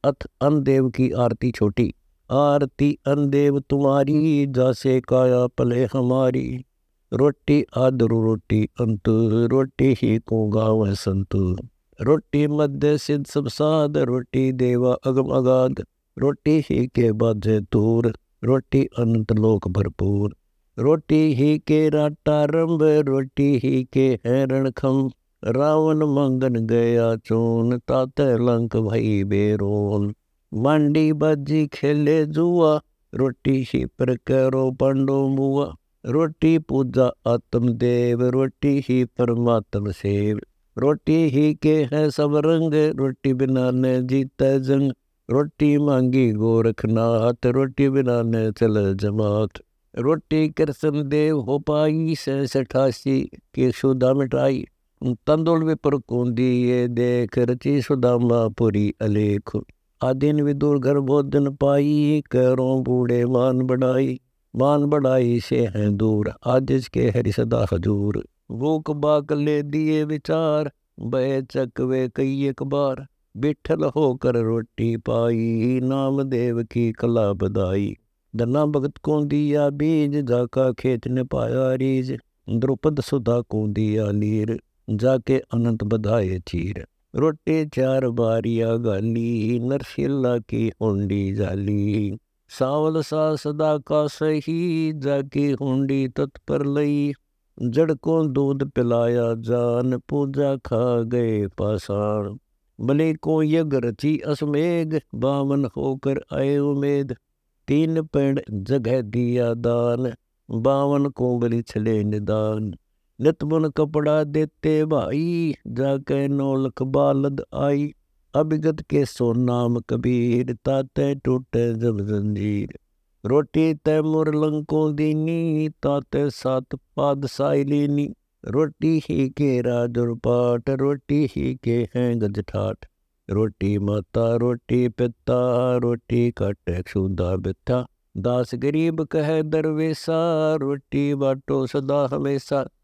अथ अनदेव की आरती छोटी। आरती अनदेव तुम्हारी, जैसे काया पले हमारी। रोटी आदरु रोटी अंत, रोटी ही को गाँव संत। रोटी मध्य सिद्ध सब साध, रोटी देवा अगम अगाध। रोटी ही के बाजे तूर, रोटी अनंत लोक भरपूर। रोटी ही के राटारंभ, रोटी ही के है रणखम। रावण मंगन गया चून, ताते लंक भई बेरोन। मांडी बाजी खेले जुआ, रोटी ही पर करो पांडो मुआ। रोटी पूजा आत्म देव, रोटी ही परमात्म सेव। रोटी ही के है सब रंग, रोटी बिना न जीते जंग। रोटी मांगी गोरखनाथ, रोटी बिना न चल जमात। रोटी कृष्ण देव हो पाई, 86 की सुधा मिटाई। तंदुल विपर कुंदी ये देख, रची सुदामा पुरी अलेख। आदिन विदुर घर भोजन पाई, करो बूढ़े मान बढ़ाई। मान बढ़ाई से हैं दूर, आज इसके हरि सदा हजूर। भूख बाक ले दिए विचार, बह चकवे कई एक बार। बिठल होकर रोटी पाई, नाम देव की कला बधाई। धना भगत को दिया बीज, जाका खेत ने पाया रीज। द्रुपद सुधा को दिया लीर, जाके अनंत बधाए चीर। रोटी 4 बारिया गाली, नरशिला की हुंडी जाली। सावल सा सदा का सही, जाकी हुंडी तत्पर लई। जड़ को दूध पिलाया जान, पूजा खा गए पाषाण। भले को यज्ञ रची असमेघ, बामन होकर आए उमेद। 3 पेड़ जगह दिया दान, 52 को बलि छले निदान। नितबुन कपड़ा देते भाई, जाके 9 लख बालद आई। अभिगत के सो नाम कबीर, ताते टूटे जब जंजीर। रोटी तैमुर लंको दीनी, ताते 7 पादशाही लीनी। रोटी ही के राज और पाठ, रोटी ही के हैं गज ठाठ। रोटी माता रोटी पिता, रोटी काटे क्षुदा बिथा। दास गरीब कहे दरवेसा, रोटी बाटो सदा हमेशा।